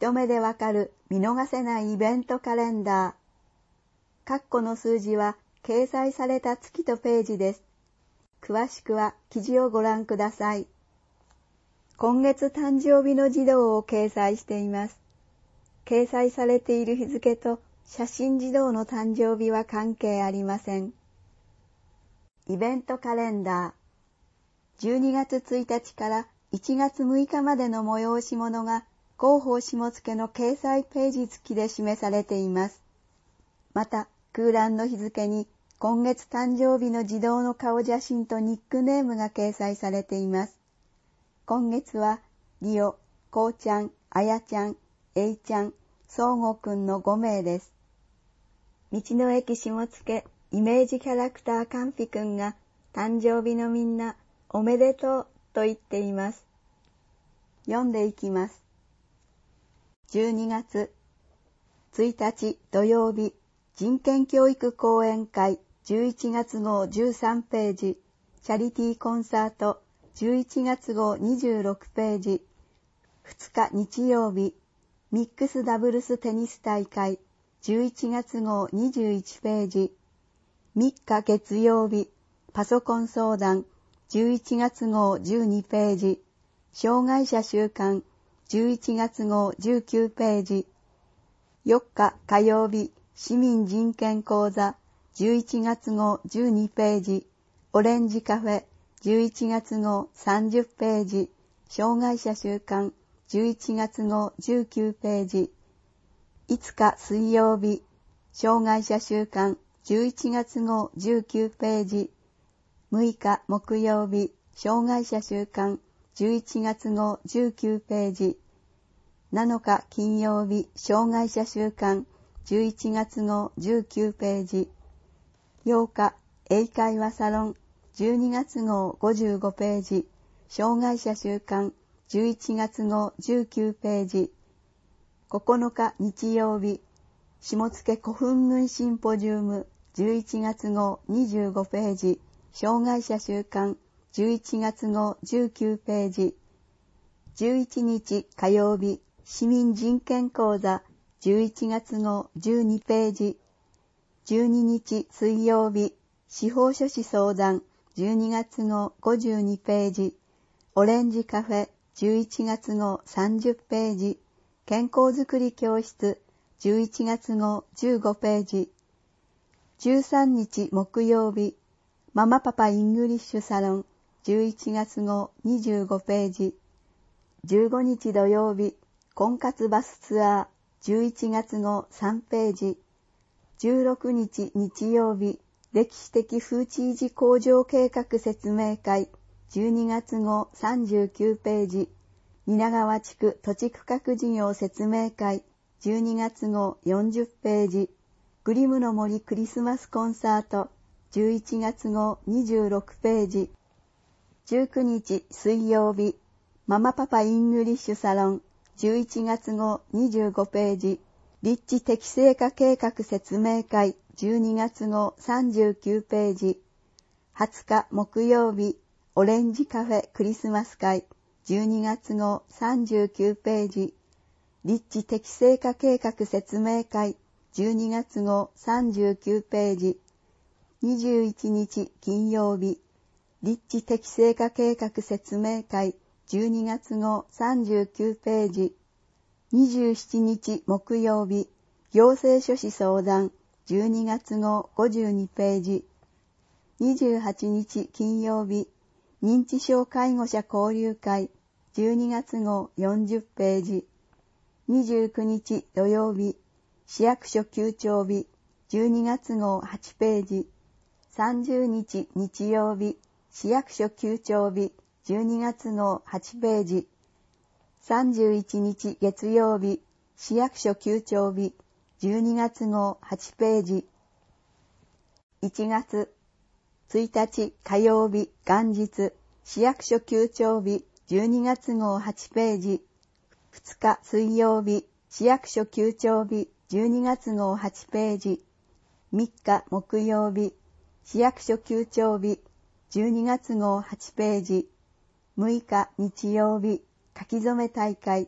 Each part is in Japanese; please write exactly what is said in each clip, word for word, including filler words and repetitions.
一目でわかる見逃せないイベントカレンダー。括弧の数字は掲載された月とページです。詳しくは記事をご覧ください。今月誕生日の児童を掲載しています。掲載されている日付と写真児童の誕生日は関係ありません。イベントカレンダー。じゅうにがつついたちからいちがつむいかまでの催し物が広報下野の掲載ページ付きで示されています。また、空欄の日付に今月誕生日の児童の顔写真とニックネームが掲載されています。今月は、リオ、こうちゃん、あやちゃん、えいちゃん、そうごくんのごめいです。道の駅下野イメージキャラクターかんぴくんが誕生日のみんなおめでとうと言っています。読んでいきます。じゅうにがつついたち土曜日、人権教育講演会じゅういちがつごうじゅうさんページ、チャリティーコンサートじゅういちがつごうにじゅうろくページ、ふつか日曜日、ミックスダブルステニス大会じゅういちがつごうにじゅういちページ、みっか月曜日、パソコン相談じゅういちがつごうじゅうにページ、障害者週間じゅういちがつごうじゅうきゅうページ、よっか火曜日、市民人権講座じゅういちがつごうじゅうにページ、オレンジカフェじゅういちがつごうさんじゅっページ、障害者週間じゅういちがつごうじゅうきゅうページ、いつか水曜日、障害者週間じゅういちがつごうじゅうきゅうページ、むいか木曜日、障害者週間じゅういちがつごうじゅうきゅうページ、なのか金曜日、障害者週間じゅういちがつごうじゅうきゅうページ、ようか英会話サロンじゅうにがつごうごじゅうごページ、障害者週間じゅういちがつごうじゅうきゅうページ、ここのか日曜日、下野古墳群シンポジウムじゅういちがつごうにじゅうごページ、障害者週間じゅういちがつごうじゅうきゅうページ、じゅういちにち火曜日、市民人権講座じゅういちがつごうじゅうにページ、じゅうににち水曜日、司法書士相談じゅうにがつごうごじゅうにページ、オレンジカフェじゅういちがつごうさんじゅっページ、健康づくり教室じゅういちがつごうじゅうごページ、じゅうさんにち木曜日、ママパパイングリッシュサロンじゅういちがつごうにじゅうごページ、じゅうごにち土曜日、婚活バスツアーじゅういちがつごうさんページ、じゅうろくにち日曜日、歴史的風致維持向上計画説明会じゅうにがつごうさんじゅうきゅうページ、蜷川地区土地区画事業説明会じゅうにがつごうよんじゅっページ、グリムの森クリスマスコンサートじゅういちがつごうにじゅうろくページ、じゅうくにち水曜日、ママパパイングリッシュサロンじゅういちがつごうにじゅうごページ、立地適正化計画説明会じゅうにがつごうさんじゅうきゅうページ、はつか木曜日、オレンジカフェクリスマス会じゅうにがつごうさんじゅうきゅうページ、立地適正化計画説明会じゅうにがつごうさんじゅうきゅうページ、にじゅういちにち金曜日、立地適正化計画説明会じゅうにがつごうさんじゅうきゅうページ、にじゅうしちにち木曜日、行政書士相談じゅうにがつごうごじゅうにページ、にじゅうはちにち金曜日、認知症介護者交流会じゅうにがつごうよんじゅっページ、にじゅうくにち土曜日、市役所休庁日じゅうにがつごうはちページ、さんじゅうにち日曜日、市役所休庁日じゅうにがつごうはちページ、さんじゅういちにち月曜日、市役所休庁日じゅうにがつごうはちページ、いちがつついたち火曜日元日、市役所休庁日じゅうにがつごうはちページ、ふつか水曜日、市役所休庁日じゅうにがつごうはちページ、みっか木曜日、市役所休庁日じゅうにがつごうはちページ、むいか日曜日、書き初め大会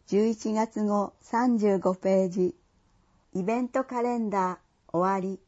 じゅういちがつごうさんじゅうごページ。イベントカレンダー終わり。